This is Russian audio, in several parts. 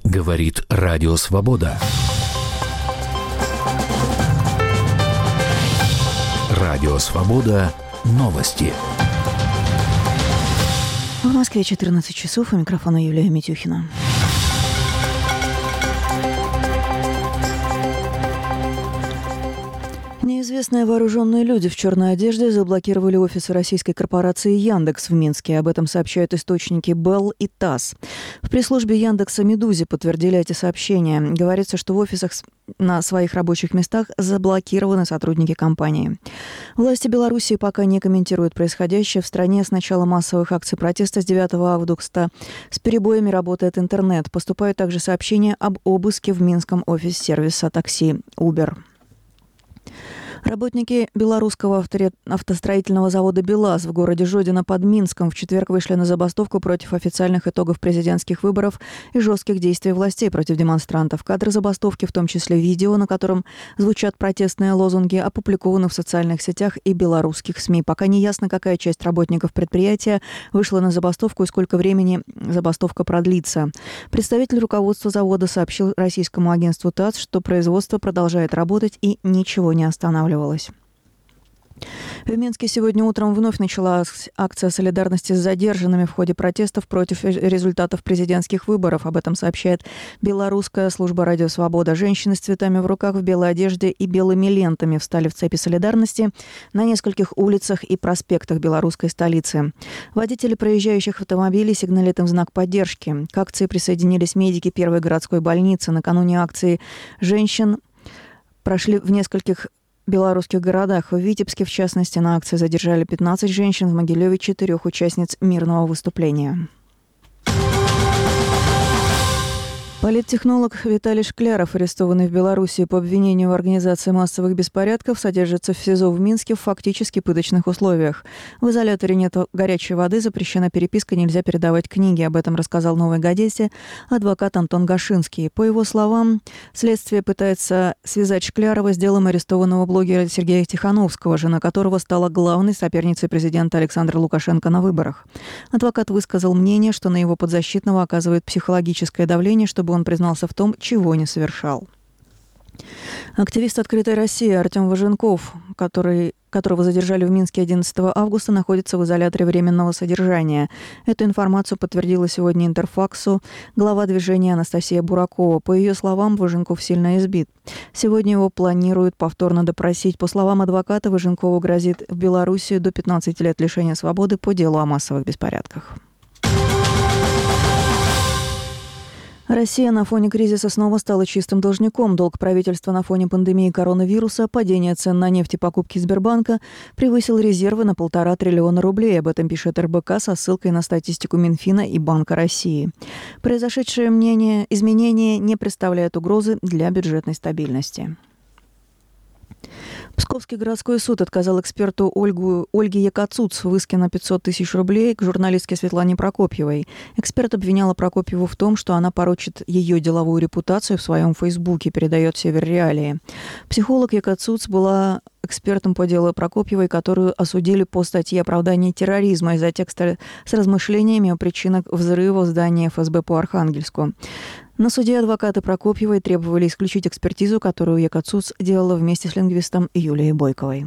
Говорит Радио Свобода. Радио Свобода. Новости. В Москве 14 часов. У микрофона Юлия Митюхина. Неизвестные вооруженные люди в черной одежде заблокировали офисы российской корпорации «Яндекс» в Минске. Об этом сообщают источники Белл и ТАСС. В пресс-службе «Яндекса» «Медузе» подтвердили эти сообщения. Говорится, что в офисах на своих рабочих местах заблокированы сотрудники компании. Власти Белоруссии пока не комментируют происходящее. В стране с начала массовых акций протеста с 9 августа с перебоями работает интернет. Поступают также сообщения об обыске в минском офисе сервиса такси Uber. Работники белорусского автостроительного завода «БелАЗ» в городе Жодино под Минском в четверг вышли на забастовку против официальных итогов президентских выборов и жестких действий властей против демонстрантов. Кадры забастовки, в том числе видео, на котором звучат протестные лозунги, опубликованы в социальных сетях и белорусских СМИ. Пока не ясно, какая часть работников предприятия вышла на забастовку и сколько времени забастовка продлится. Представитель руководства завода сообщил российскому агентству ТАСС, что производство продолжает работать и ничего не останавливается. В Минске сегодня утром вновь началась акция солидарности с задержанными в ходе протестов против результатов президентских выборов. Об этом сообщает белорусская служба «Радио Свобода». Женщины с цветами в руках, в белой одежде и белыми лентами встали в цепи солидарности на нескольких улицах и проспектах белорусской столицы. Водители проезжающих автомобилей сигналят им в знак поддержки. К акции присоединились медики первой городской больницы. Накануне акции женщин прошли в нескольких белорусских городах. В Витебске, в частности, на акции задержали 15 женщин, в Могилеве 4 участниц мирного выступления. Политтехнолог Виталий Шкляров, арестованный в Белоруссии по обвинению в организации массовых беспорядков, содержится в СИЗО в Минске в фактически пыточных условиях. В изоляторе нет горячей воды, запрещена переписка, нельзя передавать книги. Об этом рассказал «Новой газете» адвокат Антон Гашинский. По его словам, следствие пытается связать Шклярова с делом арестованного блогера Сергея Тихановского, жена которого стала главной соперницей президента Александра Лукашенко на выборах. Адвокат высказал мнение, что на его подзащитного оказывает психологическое давление, чтобы он признался в том, чего не совершал. Активист «Открытой России» Артем Важенков, которого задержали в Минске 11 августа, находится в изоляторе временного содержания. Эту информацию подтвердила сегодня Интерфаксу глава движения Анастасия Буракова. По ее словам, Важенков сильно избит. Сегодня его планируют повторно допросить. По словам адвоката, Важенкову грозит в Белоруссии до 15 лет лишения свободы по делу о массовых беспорядках. Россия на фоне кризиса снова стала чистым должником. Долг правительства на фоне пандемии коронавируса, падения цен на нефть и покупки Сбербанка превысил резервы на 1,5 триллиона рублей. Об этом пишет РБК со ссылкой на статистику Минфина и Банка России. Произошедшее изменение не представляет угрозы для бюджетной стабильности. Псковский городской суд отказал эксперту Ольге Якацуц в иске на 500 тысяч рублей к журналистке Светлане Прокопьевой. Эксперт обвиняла Прокопьеву в том, что она порочит ее деловую репутацию в своем Фейсбуке, передает Север Реалии. Психолог Якацуц была экспертом по делу Прокопьевой, которую осудили по статье «Оправдание терроризма» из-за текста с размышлениями о причинах взрыва здания ФСБ по Архангельску. На суде адвокаты Прокопьевой требовали исключить экспертизу, которую Якацуц делала вместе с лингвистом Юлией Бойковой.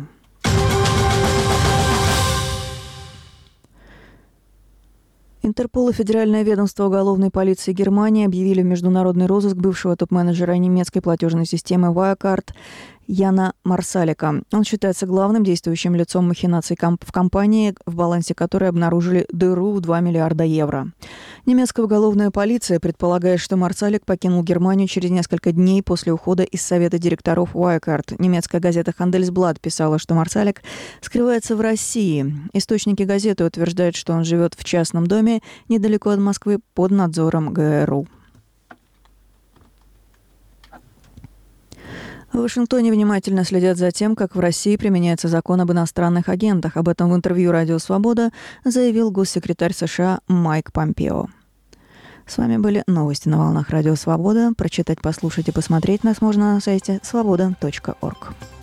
Интерпол и Федеральное ведомство уголовной полиции Германии объявили в международный розыск бывшего топ-менеджера немецкой платежной системы Wirecard Яна Марсалика. Он считается главным действующим лицом махинаций в компании, в балансе которой обнаружили дыру в 2 миллиарда евро. Немецкая уголовная полиция предполагает, что Марсалик покинул Германию через несколько дней после ухода из совета директоров Wirecard. Немецкая газета Handelsblatt писала, что Марсалик скрывается в России. Источники газеты утверждают, что он живет в частном доме недалеко от Москвы под надзором ГРУ. В Вашингтоне внимательно следят за тем, как в России применяется закон об иностранных агентах. Об этом в интервью «Радио Свобода» заявил госсекретарь США Майк Помпео. С вами были новости на волнах «Радио Свобода». Прочитать, послушать и посмотреть нас можно на сайте svoboda.org.